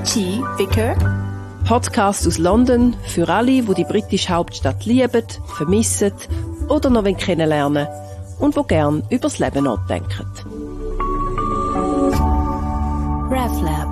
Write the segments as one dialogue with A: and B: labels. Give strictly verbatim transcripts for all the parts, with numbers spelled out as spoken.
A: T. Vicker.
B: Podcast aus London für alle, die die britische Hauptstadt lieben, vermissen oder noch kennenlernen und die gerne über das Leben nachdenken.
A: RefLab.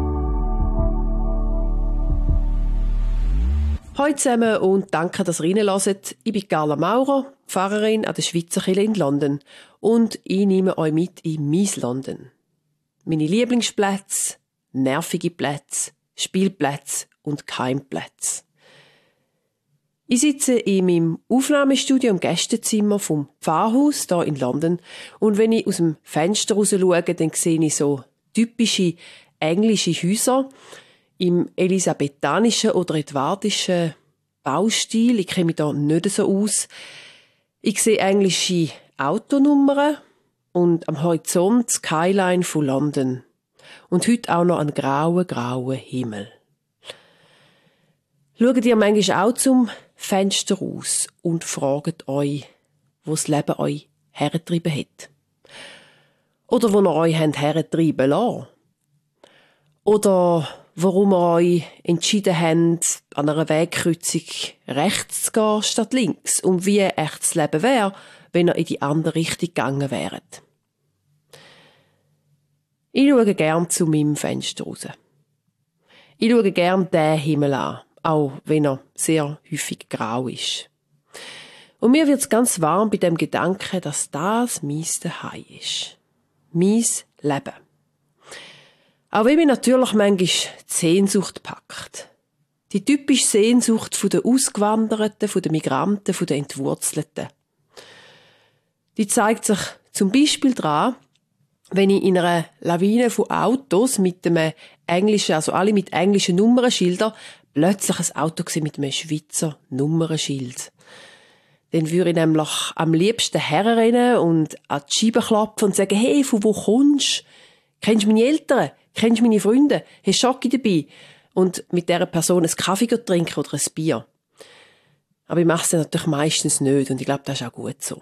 B: Hallo zusammen und danke, dass ihr reinhört. Ich bin Carla Maurer, Pfarrerin an der Schweizer Kirche in London und ich nehme euch mit in mein London. Meine Lieblingsplätze, nervige Plätze, Spielplätze und Keimplätze. Ich sitze in meinem Aufnahmestudio im Gästezimmer vom Pfarrhaus hier in London und wenn ich aus dem Fenster raus schaue, dann sehe ich so typische englische Häuser im elisabethanischen oder edwardischen Baustil. Ich kenne mich da nicht so aus. Ich sehe englische Autonummern und am Horizont die Skyline von London. Und heute auch noch einen grauen, grauen Himmel. Schaut ihr manchmal auch zum Fenster raus und fragt euch, wo das Leben euch hergetrieben hat? Oder wo ihr euch hergetrieben lassen? Oder warum ihr euch entschieden habt, an einer Wegkreuzung rechts zu gehen statt links und wie echt das Leben wäre, wenn ihr in die andere Richtung gegangen wäret? Ich schaue gern zu meinem Fenster raus. Ich schaue gern den Himmel an, auch wenn er sehr häufig grau ist. Und mir wird's ganz warm bei dem Gedanken, dass das mein Zuhause ist. Mein Leben. Auch wenn mich natürlich manchmal die Sehnsucht packt. Die typische Sehnsucht der Ausgewanderten, der Migranten, der Entwurzelten. Die zeigt sich zum Beispiel daran, wenn ich in einer Lawine von Autos mit einem englischen, also alle mit englischen Nummernschildern, plötzlich ein Auto sehe mit einem Schweizer Nummernschild. Dann würde ich nämlich am liebsten herrennen und an die Scheibe klopfen und sagen, hey, von wo kommst du? Kennst du meine Eltern? Kennst du meine Freunde? Hast du Schocke dabei? Und mit dieser Person einen Kaffee trinken oder ein Bier. Aber ich mache es natürlich meistens nicht und ich glaube, das ist auch gut so.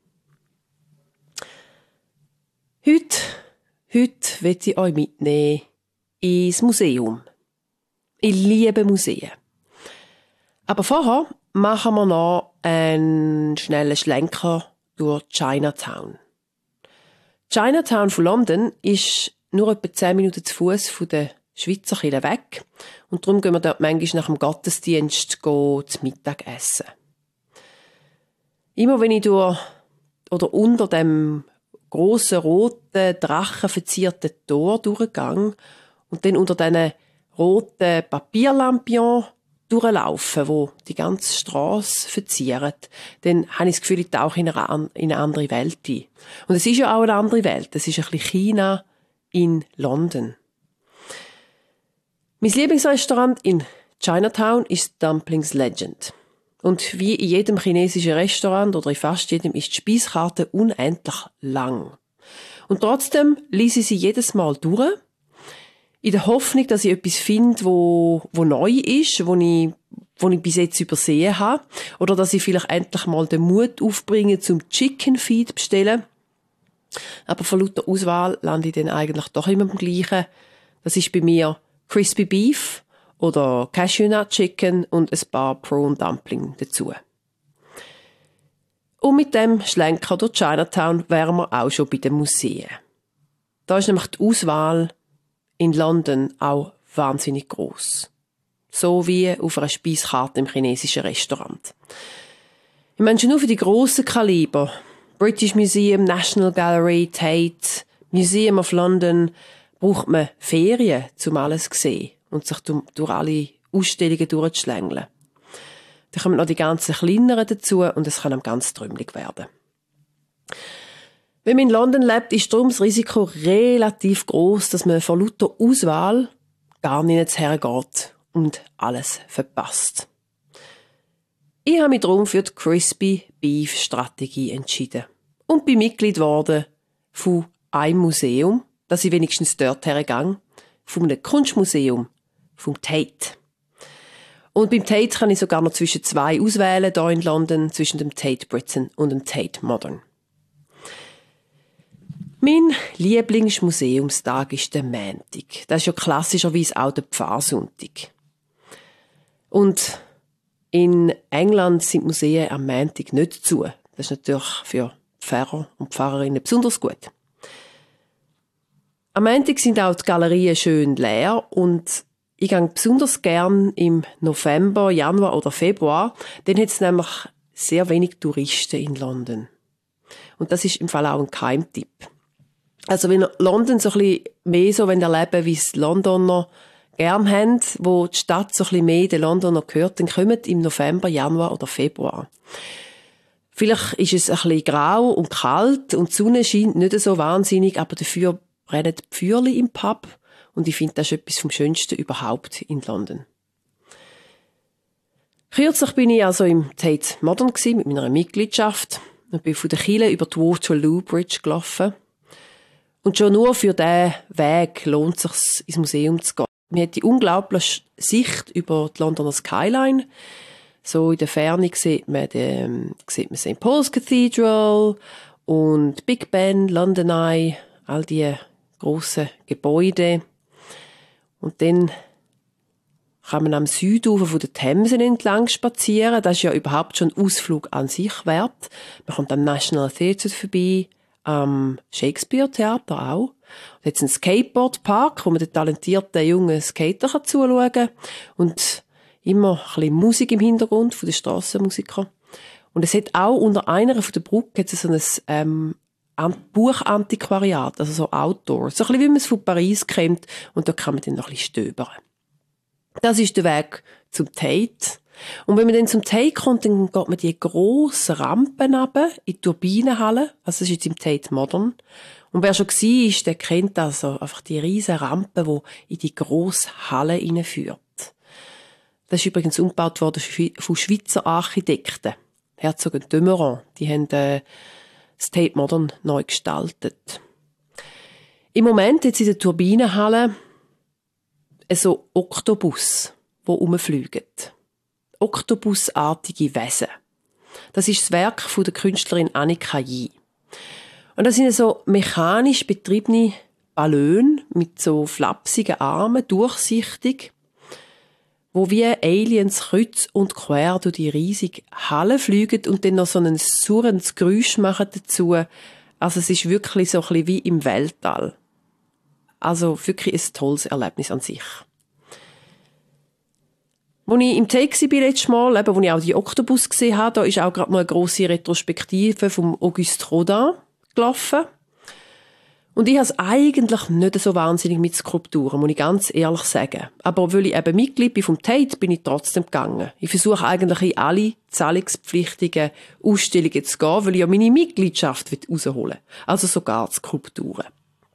B: Heute, heute will ich euch mitnehmen ins Museum. Ich liebe Museen. Aber vorher machen wir noch einen schnellen Schlenker durch Chinatown. Chinatown von London ist nur etwa zehn Minuten zu Fuß von der Schweizer Kirche weg. Und darum gehen wir dort manchmal nach dem Gottesdienst zu Mittag essen. Immer wenn ich durch oder unter dem grossen, roten, drachenverzierten Tor durchgegangen und dann unter diesen roten Papierlampions durchlaufen, wo die ganze Strasse verzieren, dann habe ich das Gefühl, ich tauche in eine, in eine andere Welt ein. Und es ist ja auch eine andere Welt. Es ist ein bisschen China in London. Mein Lieblingsrestaurant in Chinatown ist Dumplings Legend. Und wie in jedem chinesischen Restaurant oder in fast jedem ist die Speiskarte unendlich lang. Und trotzdem lese ich sie jedes Mal durch, in der Hoffnung, dass ich etwas finde, wo, wo neu ist, wo ich, wo ich bis jetzt übersehen habe. Oder dass ich vielleicht endlich mal den Mut aufbringe, zum Chicken Feed bestellen. Aber von lauter Auswahl lande ich dann eigentlich doch immer beim Gleichen. Das ist bei mir Crispy Beef oder Cashew Nut Chicken und ein paar Prawn Dumpling dazu. Und mit dem Schlenker durch Chinatown wären wir auch schon bei den Museen. Da ist nämlich die Auswahl in London auch wahnsinnig gross. So wie auf einer Speiskarte im chinesischen Restaurant. Ich meine schon nur für die grossen Kaliber. British Museum, National Gallery, Tate, Museum of London braucht man Ferien, um alles zu sehen und sich durch alle Ausstellungen durchzuschlängeln. Dann kommen noch die ganzen kleineren dazu und es kann einem ganz trümmelig werden. Wenn man in London lebt, ist darum das Risiko relativ gross, dass man vor lauter Auswahl gar nicht hergeht und alles verpasst. Ich habe mich darum für die Crispy Beef Strategie entschieden und bin Mitglied geworden von einem Museum, dass ich wenigstens dort hergehe, von einem Kunstmuseum, vom Tate. Und beim Tate kann ich sogar noch zwischen zwei auswählen, hier in London, zwischen dem Tate Britain und dem Tate Modern. Mein Lieblingsmuseumstag ist der Montag. Das ist ja klassischerweise auch der Pfarrsonntag. Und in England sind Museen am Montag nicht zu. Das ist natürlich für Pfarrer und Pfarrerinnen besonders gut. Am Montag sind auch die Galerien schön leer und ich gehe besonders gern im November, Januar oder Februar. Dann hat es nämlich sehr wenig Touristen in London. Und das ist im Fall auch ein Geheimtipp. Also wenn ihr London so ein bisschen mehr so erleben, wie es die Londoner gern haben, wo die Stadt so ein bisschen mehr den Londoner gehört, dann kommt im November, Januar oder Februar. Vielleicht ist es ein bisschen grau und kalt und die Sonne scheint nicht so wahnsinnig, aber dafür brennen die Feuerchen im Pub und ich finde, das ist etwas vom Schönsten überhaupt in London. Kürzlich bin ich also im Tate Modern gewesen, mit meiner Mitgliedschaft und bin von der Kille über die Waterloo Bridge gelaufen. Und schon nur für diesen Weg lohnt es sich, ins Museum zu gehen. Man hat die unglaubliche Sicht über die Londoner Skyline. So in der Ferne sieht man, den, sieht man Saint Paul's Cathedral und Big Ben, London Eye, all diese grossen Gebäude. Und dann kann man am Südufer von der Themse entlang spazieren. Das ist ja überhaupt schon ein Ausflug an sich wert. Man kommt am National Theatre vorbei, am Shakespeare-Theater auch. Und jetzt ein Skateboard-Park, wo man den talentierten jungen Skater zuschauen kann. Und immer ein bisschen Musik im Hintergrund von den Strassenmusikern. Und es hat auch unter einer von der Brücke hat es so ein ähm, Buchantiquariat, also so Outdoor. So ein bisschen wie man es von Paris kennt. Und da kann man dann noch ein bisschen stöbern. Das ist der Weg zum Tate. Und wenn man dann zum Tate kommt, dann geht man die grossen Rampen runter in die Turbinenhalle. Also das ist jetzt im Tate Modern. Und wer schon war, ist, der kennt also einfach die riesen Rampe, die in die grosse Halle hineinführt. Das ist übrigens umgebaut worden von Schweizer Architekten. Herzog und de Meuron. Die haben äh, das Tate Modern neu gestaltet. Im Moment jetzt in der Turbinenhalle so Oktopus, die rumfliegen. Oktopusartige Wesen. Das ist das Werk von der Künstlerin Annika Yi. Und das sind so mechanisch betriebene Ballone mit so flapsigen Armen, durchsichtig, wo wie Aliens kreuz und quer durch die riesige Halle fliegen und dann noch so ein surrendes Geräusch machen dazu. Also es ist wirklich so ein bisschen wie im Weltall. Also wirklich ein tolles Erlebnis an sich. Als ich im Tate war letztes Mal, eben, wo ich auch die Oktopus gesehen habe, da ist auch gerade noch eine grosse Retrospektive vom Auguste Rodin gelaufen. Und ich habe es eigentlich nicht so wahnsinnig mit Skulpturen, muss ich ganz ehrlich sagen. Aber weil ich eben Mitglied bin vom Tate, bin ich trotzdem gegangen. Ich versuche eigentlich in alle zahlungspflichtigen Ausstellungen zu gehen, weil ich ja meine Mitgliedschaft rausholen will. Also sogar die Skulpturen.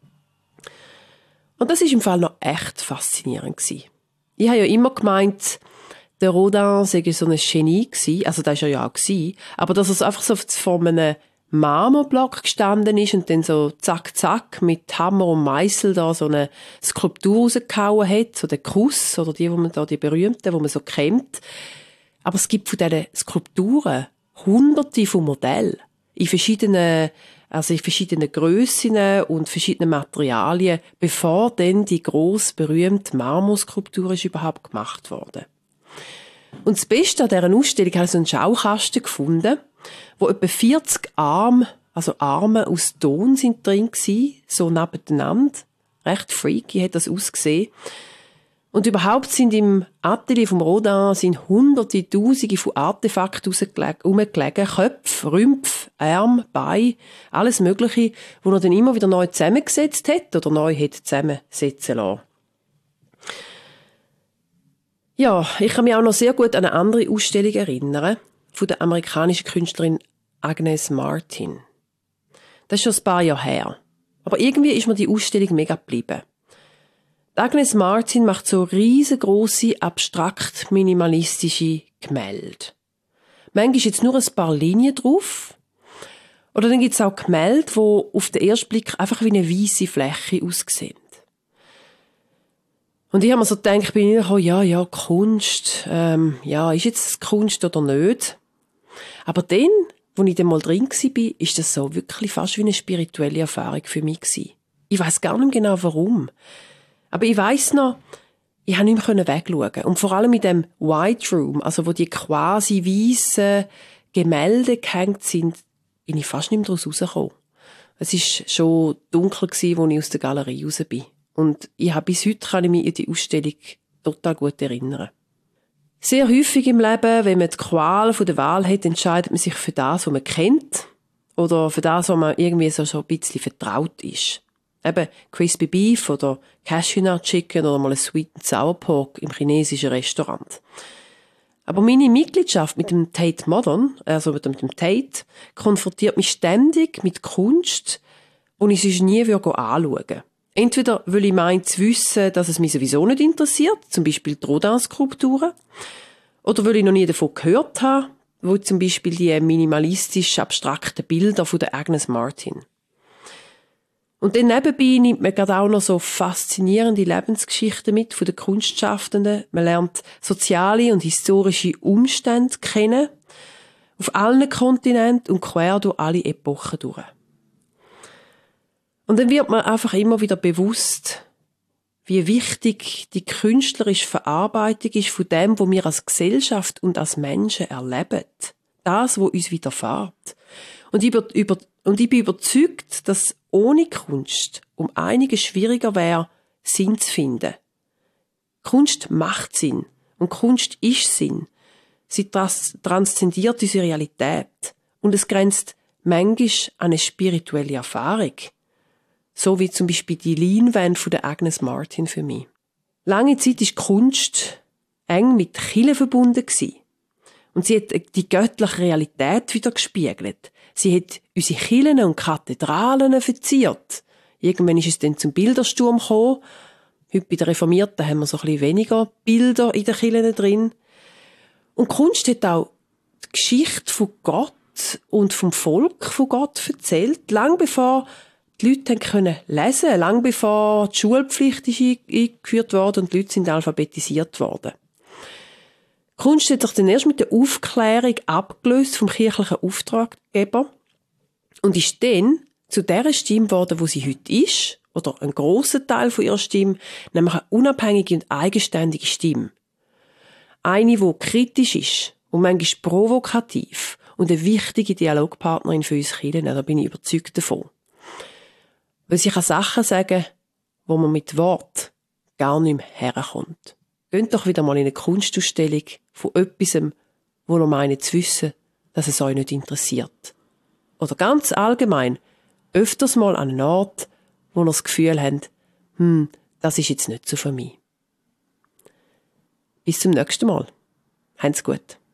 B: Und das war im Fall noch echt faszinierend gewesen. Ich habe ja immer gemeint, der Rodin sei so ein Genie gewesen. Also das war er ja auch gewesen. Aber dass er so einfach so vor einem Marmorblock gestanden ist und dann so zack, zack mit Hammer und Meißel da so eine Skulptur rausgehauen hat, so der Kuss oder die, wo man da, die berühmten, die man so kennt. Aber es gibt von diesen Skulpturen hunderte von Modellen in verschiedenen, also in verschiedenen Grössen und verschiedenen Materialien, bevor dann die grosse, berühmte Marmorskulptur ist überhaupt gemacht wurde. Und das Beste an dieser Ausstellung habe ich so einen Schaukasten gefunden, wo etwa vierzig Arme, also Arme aus Ton sind drin gewesen, so nebeneinander. Recht freaky hat das ausgesehen. Und überhaupt sind im Atelier vom Rodin sind hunderte, tausende von Artefakten herumgelegen. Köpfe, Rümpfe, Arme, Beine, alles Mögliche, wo er dann immer wieder neu zusammengesetzt hat oder neu hat zusammensetzen lassen. Ja, ich kann mich auch noch sehr gut an eine andere Ausstellung erinnern, von der amerikanischen Künstlerin Agnes Martin. Das ist schon ein paar Jahre her. Aber irgendwie ist mir die Ausstellung mega geblieben. Agnes Martin macht so riesengroße, abstrakt minimalistische Gemälde. Manchmal ist jetzt nur ein paar Linien drauf. Oder dann gibt es auch Gemälde, die auf den ersten Blick einfach wie eine weisse Fläche aussehen. Und ich habe mir so gedacht, bin ich, oh ja, ja, Kunst, ähm, ja, ist jetzt Kunst oder nicht? Aber dann als ich dann mal drin war, ist das so wirklich fast wie eine spirituelle Erfahrung für mich gewesen. Ich weiss gar nicht genau, warum. Aber ich weiss noch, ich konnte nicht mehr wegschauen. Und vor allem in dem White Room, also wo die quasi weißen Gemälde gehängt sind, bin ich fast nicht mehr daraus rausgekommen. Es war schon dunkel, als ich aus der Galerie raus bin. Und ich habe bis heute kann ich mich an die Ausstellung total gut erinnern. Sehr häufig im Leben, wenn man die Qual von der Wahl hat, entscheidet man sich für das, was man kennt. Oder für das, was man irgendwie so schon ein bisschen vertraut ist. Eben Crispy Beef oder Cashew Nut Chicken oder mal ein Sweet and Sour Pork im chinesischen Restaurant. Aber meine Mitgliedschaft mit dem Tate Modern, also mit dem Tate, konfrontiert mich ständig mit Kunst, die ich sonst nie anschauen würde. Entweder will ich meinen zu wissen, dass es mich sowieso nicht interessiert, zum Beispiel die Rodin-Skulpturen, oder will ich noch nie davon gehört haben, wo zum Beispiel die minimalistisch abstrakten Bilder von der Agnes Martin. Und dann nebenbei nimmt man gerade auch noch so faszinierende Lebensgeschichten mit von den Kunstschaffenden. Man lernt soziale und historische Umstände kennen, auf allen Kontinenten und quer durch alle Epochen durch. Und dann wird man einfach immer wieder bewusst, wie wichtig die künstlerische Verarbeitung ist von dem, was wir als Gesellschaft und als Menschen erleben. Das, was uns widerfährt. Und ich, über, und ich bin überzeugt, dass ohne Kunst um einiges schwieriger wäre, Sinn zu finden. Kunst macht Sinn. Und Kunst ist Sinn. Sie trans- transzendiert unsere Realität. Und es grenzt manchmal an eine spirituelle Erfahrung. So wie zum Beispiel die Leinwand von der Agnes Martin für mich. Lange Zeit war Kunst eng mit Kirche verbunden gewesen. Und sie hat die göttliche Realität wieder gespiegelt. Sie hat unsere Kirchen und Kathedralen verziert. Irgendwann ist es dann zum Bildersturm gekommen. Heute bei den Reformierten haben wir so ein bisschen weniger Bilder in den Kirchen drin. Und Kunst hat auch die Geschichte von Gott und vom Volk von Gott erzählt, lang bevor die Leute können lesen, lang bevor die Schulpflicht ist eingeführt worden und die Leute sind alphabetisiert worden. Kunst hat sich dann erst mit der Aufklärung abgelöst vom kirchlichen Auftraggeber und ist dann zu der Stimme geworden, wo sie heute ist, oder ein grosser Teil von ihrer Stimme, nämlich eine unabhängige und eigenständige Stimme. Eine, die kritisch ist und manchmal provokativ und eine wichtige Dialogpartnerin für uns Kirchen, da bin ich überzeugt davon. Weil sie kann Sachen sagen, wo man mit Wort gar nicht mehr herkommt. Geht doch wieder mal in eine Kunstausstellung von etwas, wo ihr meint zu wissen, dass es euch nicht interessiert. Oder ganz allgemein, öfters mal an einen Ort, wo ihr das Gefühl habt, hm, das ist jetzt nicht so für mich. Bis zum nächsten Mal. Habt's gut.